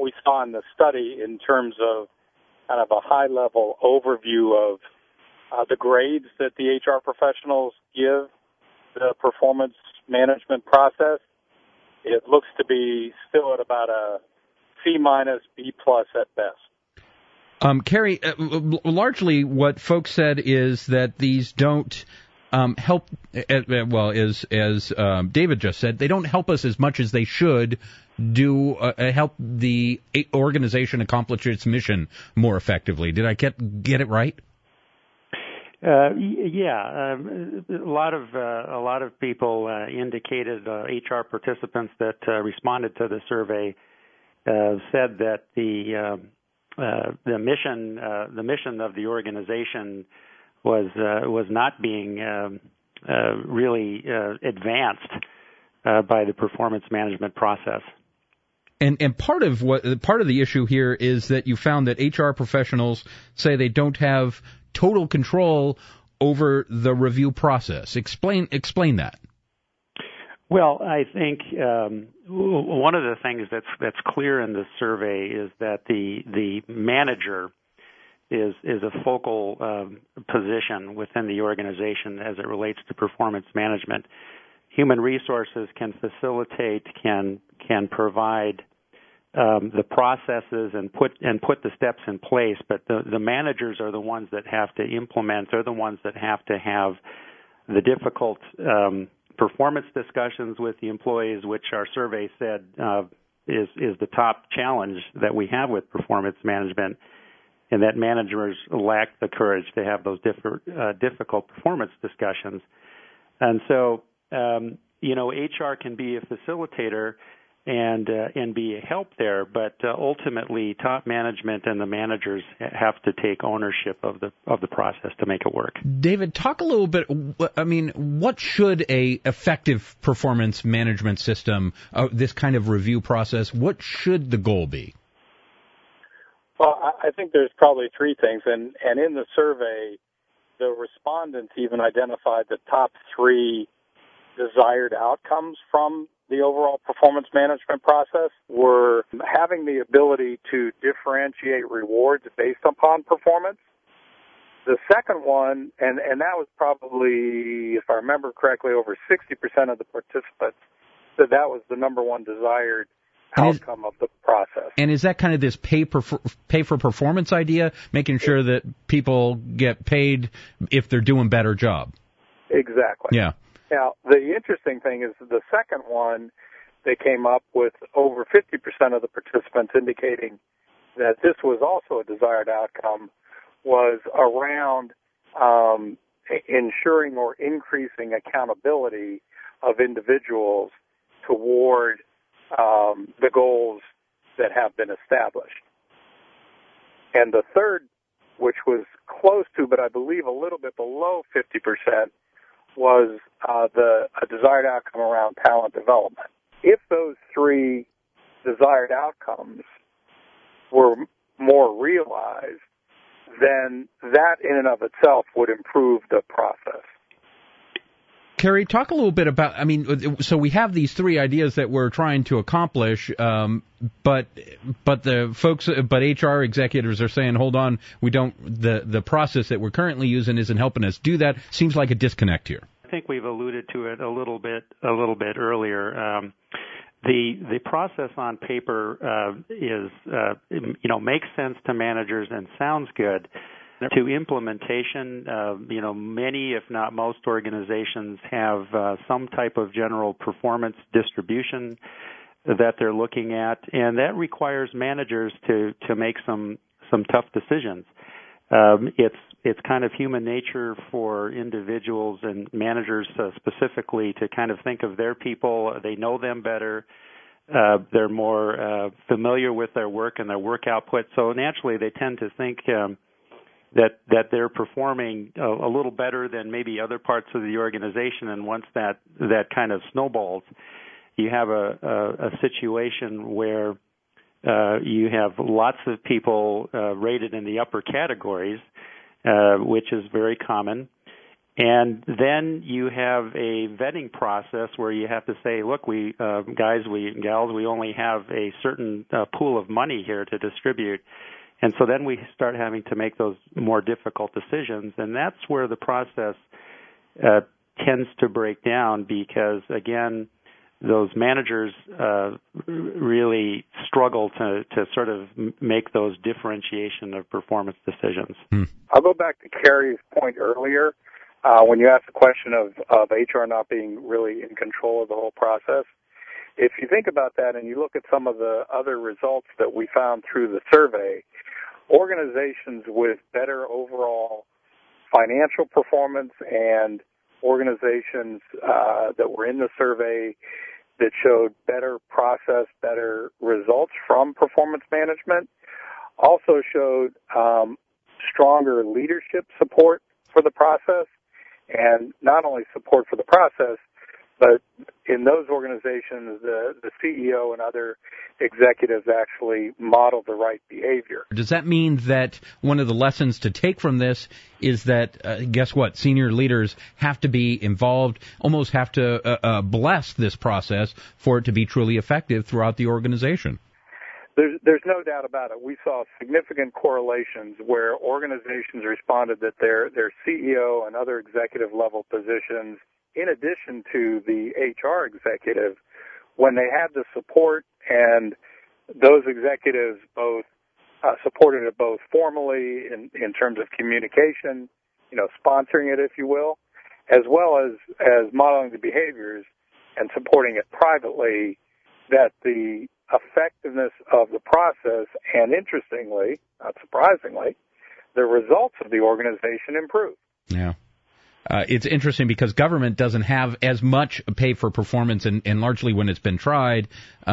we saw in the study in terms of kind of a high-level overview of the grades that the HR professionals give the performance management process, it looks to be still at about a C-, B+ at best. Kerry, largely what folks said is that these don't help, well, as David just said, they don't help us as much as they should help the organization accomplish its mission more effectively. Did I get it right? Yeah, a lot of people indicated, HR participants that responded to the survey said that the mission of the organization was not being really advanced by the performance management process. And part of the issue here is that you found that HR professionals say they don't have total control over the review process. Explain that. Well, I think one of the things that's clear in this survey is that the manager is a focal position within the organization as it relates to performance management. Human resources can facilitate, can provide the processes and put the steps in place, but the managers are the ones that have to implement. They're the ones that have to have the difficult performance discussions with the employees, which our survey said is the top challenge that we have with performance management, and that managers lack the courage to have those difficult performance discussions. And so, HR can be a facilitator and be a help there, but ultimately, top management and the managers have to take ownership of the process to make it work. David, talk a little bit. I mean, what should a effective performance management system, this kind of review process, what should the goal be? Well, I think there's probably three things, and in the survey, the respondents even identified the top three desired outcomes from the overall performance management process were having the ability to differentiate rewards based upon performance. The second one, and that was probably, if I remember correctly, over 60% of the participants said that was the number one desired outcome of the process. And is that kind of this pay for performance idea, making sure that people get paid if they're doing a better job? Exactly. Yeah. Now, the interesting thing is the second one, they came up with over 50% of the participants indicating that this was also a desired outcome, was around ensuring or increasing accountability of individuals toward the goals that have been established. And the third, which was close to, but I believe a little bit below 50%, was a desired outcome around talent development. If those three desired outcomes were more realized, then that in and of itself would improve the process. Kerry, talk a little bit about, so we have these three ideas that we're trying to accomplish, but HR executives are saying, hold on, the process that we're currently using isn't helping us do that. Seems like a disconnect here. I think we've alluded to it a little bit earlier. The process on paper is makes sense to managers and sounds good. To implementation, many, if not most, organizations have some type of general performance distribution that they're looking at, and that requires managers to make some tough decisions. It's kind of human nature for individuals and managers specifically to kind of think of their people. They know them better. They're more familiar with their work and their work output. So naturally, they tend to think that they're performing a little better than maybe other parts of the organization. And once that kind of snowballs, you have a situation where you have lots of people rated in the upper categories, which is very common. And then you have a vetting process where you have to say, look, gals, we only have a certain pool of money here to distribute. And so then we start having to make those more difficult decisions. And that's where the process tends to break down because, again, those managers really struggle to sort of make those differentiation of performance decisions. I'll go back to Carrie's point earlier when you asked the question of HR not being really in control of the whole process. If you think about that and you look at some of the other results that we found through the survey, organizations with better overall financial performance and organizations that were in the survey that showed better process, better results from performance management, also showed stronger leadership support for the process, and not only support for the process, but in those organizations, the CEO and other executives actually modeled the right behavior. Does that mean that one of the lessons to take from this is that, guess what, senior leaders have to be involved, almost have to bless this process for it to be truly effective throughout the organization? There's no doubt about it. We saw significant correlations where organizations responded that their CEO and other executive level positions, in addition to the HR executive, when they had the support and those executives both supported it both formally in terms of communication, sponsoring it, if you will, as well as modeling the behaviors and supporting it privately, that the effectiveness of the process and, interestingly, not surprisingly, the results of the organization improved. Yeah. It's interesting because government doesn't have as much pay for performance, and largely when it's been tried,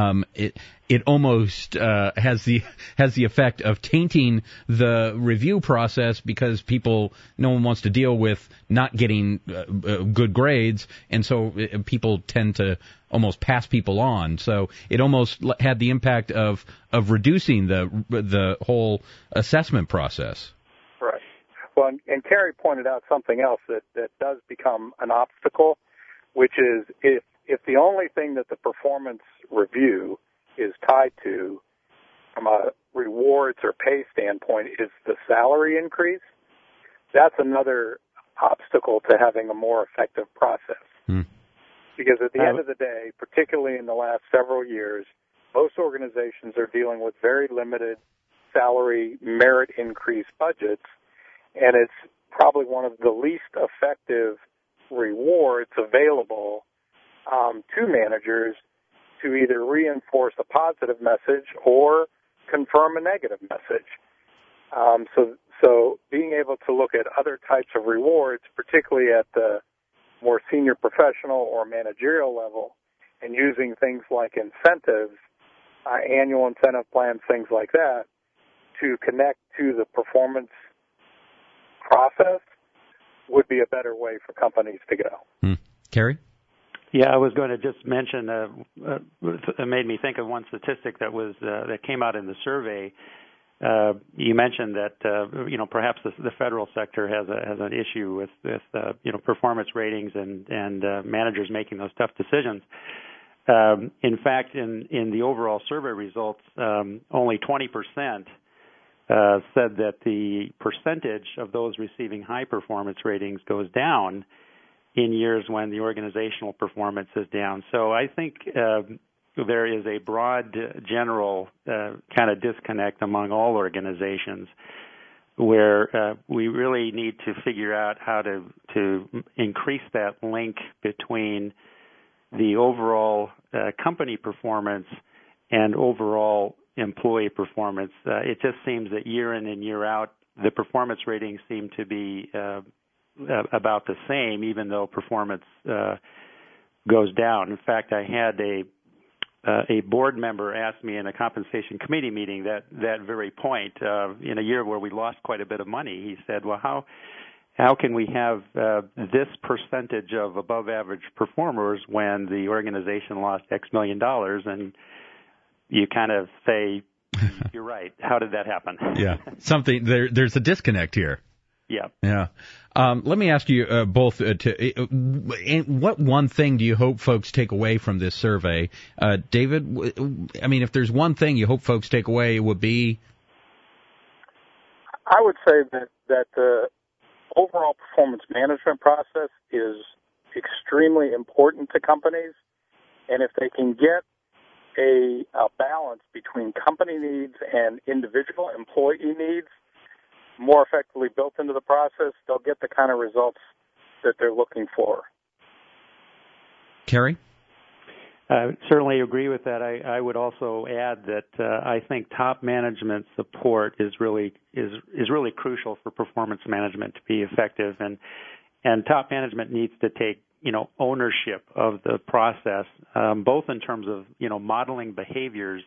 it almost has the effect of tainting the review process because no one wants to deal with not getting good grades, and so people tend to almost pass people on. So it almost had the impact of reducing the whole assessment process. Right. Well, and Carrie pointed out something else that does become an obstacle, which is if the only thing that the performance review is tied to from a rewards or pay standpoint is the salary increase, that's another obstacle to having a more effective process. Because at the end of the day, particularly in the last several years, most organizations are dealing with very limited salary merit increase budgets, and it's probably one of the least effective rewards available to managers to either reinforce a positive message or confirm a negative message. So being able to look at other types of rewards, particularly at the more senior professional or managerial level, and using things like incentives, annual incentive plans, things like that, to connect to the performance process would be a better way for companies to go. Carrie? Yeah, I was going to just mention, it made me think of one statistic that came out in the survey. You mentioned that perhaps the federal sector has an issue with performance ratings and managers making those tough decisions. In fact, in the overall survey results, only 20% said that the percentage of those receiving high performance ratings goes down in years when the organizational performance is down. So I think there is a broad general kind of disconnect among all organizations where we really need to figure out how to increase that link between the overall company performance and overall employee performance. It just seems that year in and year out, the performance ratings seem to be about the same, even though performance goes down. In fact, I had a board member ask me in a compensation committee meeting that very point in a year where we lost quite a bit of money. He said, well, how can we have this percentage of above average performers when the organization lost X million dollars? And you kind of say, you're right. How did that happen? Yeah, there's a disconnect here. Yeah. Yeah. Let me ask you both, what one thing do you hope folks take away from this survey? David, I mean, if there's one thing you hope folks take away, it would be? I would say that the overall performance management process is extremely important to companies, and if they can get a balance between company needs and individual employee needs more effectively built into the process, they'll get the kind of results that they're looking for. Kerry? I certainly agree with that. I would also add that I think top management support is really crucial for performance management to be effective, and top management needs to take ownership of the process, both in terms of modeling behaviors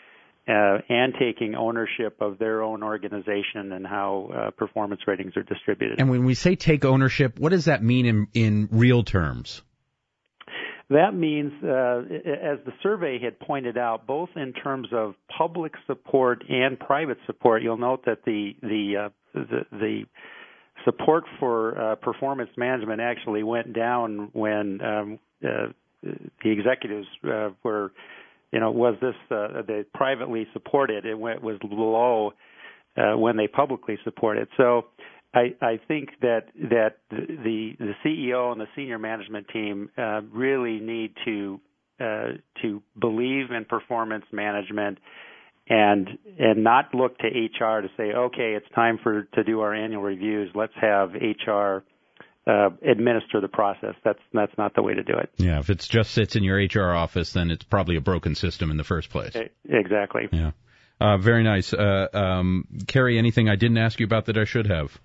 and taking ownership of their own organization and how performance ratings are distributed. And when we say take ownership, what does that mean in real terms? That means, as the survey had pointed out, both in terms of public support and private support, you'll note that the support for performance management actually went down when the executives were, was this they privately supported? It was low when they publicly supported. So I think that the CEO and the senior management team really need to believe in performance management and not look to HR to say, okay, it's time to do our annual reviews. Let's have HR administer the process. That's not the way to do it. Yeah, if it just sits in your HR office, then it's probably a broken system in the first place. Exactly. Yeah. Very nice. Kerry, anything I didn't ask you about that I should have?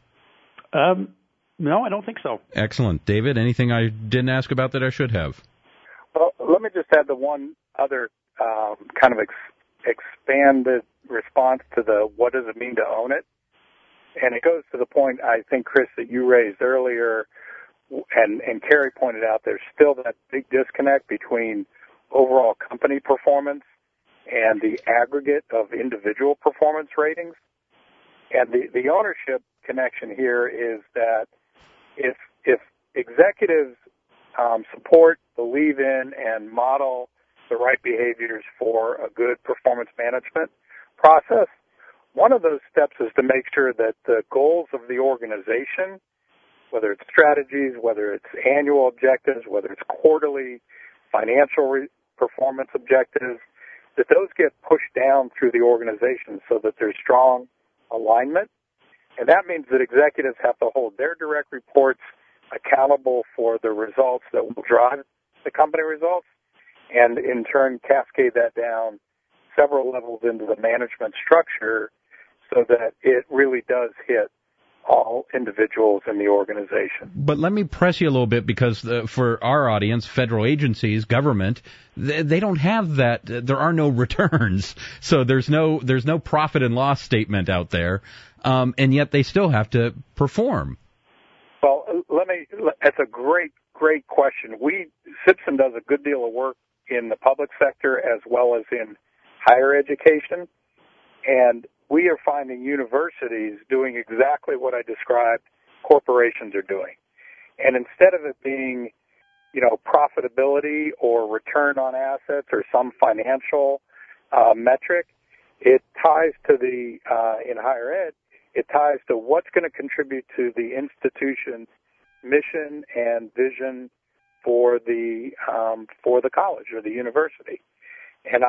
No, I don't think so. Excellent. David, anything I didn't ask about that I should have? Well, let me just add the one other kind of expanded response to the what does it mean to own it? And it goes to the point, I think, Chris, that you raised earlier, and Kerry pointed out there's still that big disconnect between overall company performance and the aggregate of individual performance ratings. And the ownership connection here is that if executives support, believe in, and model the right behaviors for a good performance management process, one of those steps is to make sure that the goals of the organization, whether it's strategies, whether it's annual objectives, whether it's quarterly financial performance objectives, that those get pushed down through the organization so that there's strong alignment. And that means that executives have to hold their direct reports accountable for the results that will drive the company results, and in turn cascade that down several levels into the management structure so that it really does hit all individuals in the organization. But let me press you a little bit, because for our audience, federal agencies, government, they don't have that. There are no returns, so there's no profit and loss statement out there, and yet they still have to perform. Well, that's a great question. CIPSEN does a good deal of work in the public sector as well as in higher education, and we are finding universities doing exactly what I described corporations are doing. And instead of it being, profitability or return on assets or some financial metric, it ties to in higher ed, it ties to what's going to contribute to the institution's mission and vision for the college or the university. And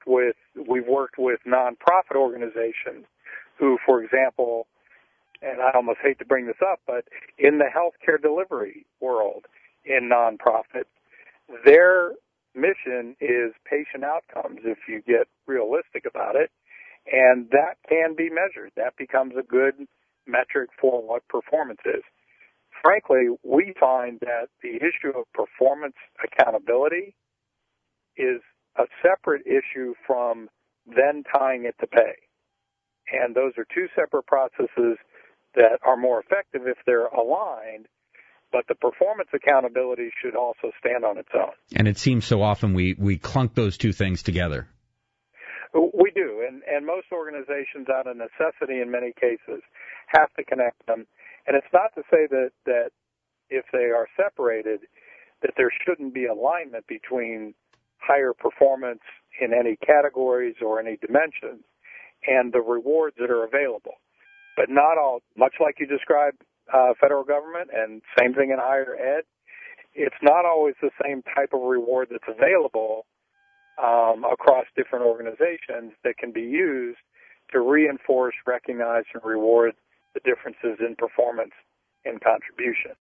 we've worked with nonprofit organizations who, for example, and I almost hate to bring this up, but in the healthcare delivery world, in nonprofit, their mission is patient outcomes, if you get realistic about it, and that can be measured. That becomes a good metric for what performance is. Frankly, we find that the issue of performance accountability is a separate issue from then tying it to pay. And those are two separate processes that are more effective if they're aligned, but the performance accountability should also stand on its own. And it seems so often we clunk those two things together. We do, and most organizations, out of necessity in many cases, have to connect them. And it's not to say that if they are separated, that there shouldn't be alignment between higher performance in any categories or any dimensions and the rewards that are available. But not all, much like you described federal government, and same thing in higher ed, it's not always the same type of reward that's available across different organizations that can be used to reinforce, recognize, and reward the differences in performance and contribution.